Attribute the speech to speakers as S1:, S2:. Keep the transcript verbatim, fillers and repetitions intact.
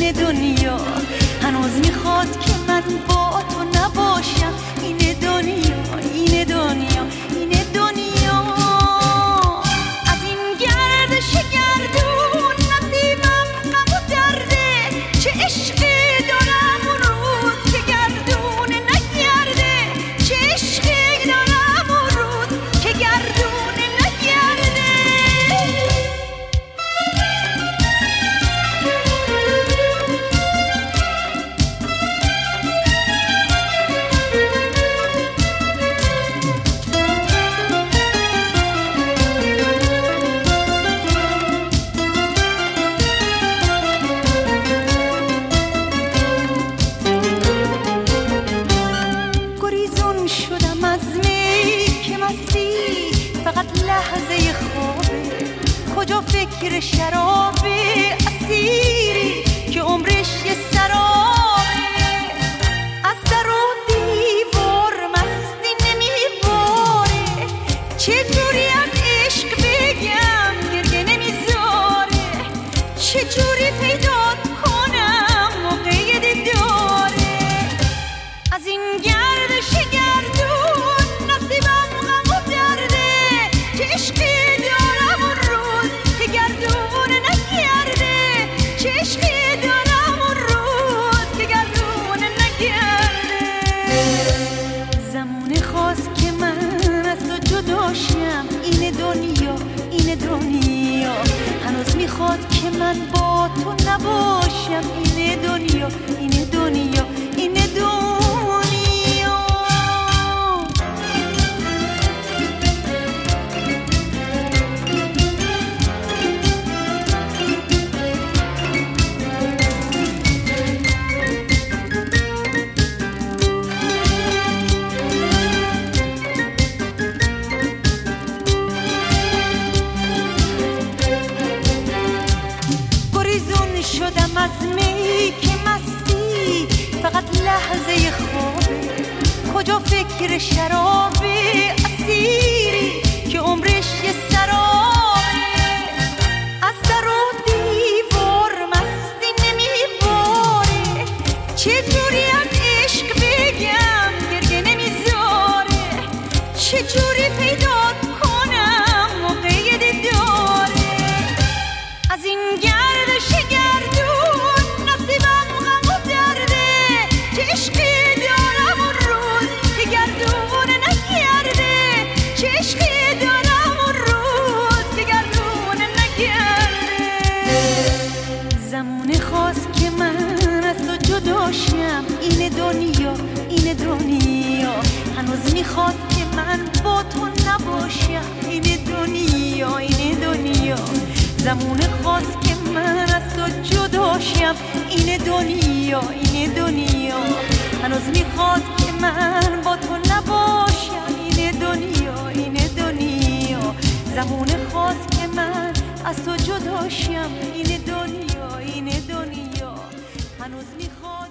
S1: این دنیا هنوز میخواد که من با تو نباشم. این دنیا این دنیا این دنیا از این گردش گردون نصیبم غم و درده. چه عشقی دارم اون روز که گردون نگرده. چه عشقی دارم اون روز که گردون نگرده. لحظه خوابه کجا فکر شرابه. اسیری که عمرش یه سرابه. از در و دیوار مستی نمیباره. چجوری از عشق بگم گریه نمیذاره. چجوری پیدا کنم موقع دیداره. از این گردش گردون نصیبم غم و درده. چه عشقی دارم اون روز که گردون نگرده. چه عشقی دارم اون روز که گردون نگرده. زمونه خواست که من از تو جداشم. این دنیا این دنیا هنوز میخواد که من با تو نباشم. این دنیا این دنیا این دنیا شدم از می که مستی فقط لحظه خوابه. کجا فکر شرابه. اسیری که عمرش یه سرابه. از در و دیوار مستی نمیباره. چجوری از عشق بگم گریه نمیذاره. چجوری پیدا کنم موقع دیداره. از این گردش گردون نصیبم غم و درده. چه عشقی دارم اون روز که گردون نگرده. چه عشقی دارم اون روز که گردون نگرده. زمونه خواست که من از تو جداشم. این دنیا این دنیا هنوز میخواد که من با تو نباشم. این دنیا این دنیا زمونه خواست که من از تو جداشم. این دنیا این دنیا هنوز میخواد که من با تو نباشم. این دنیا این دنیا زمونه خواست که من از تو جداشم. این دنیا این دنیا هنوز میخواد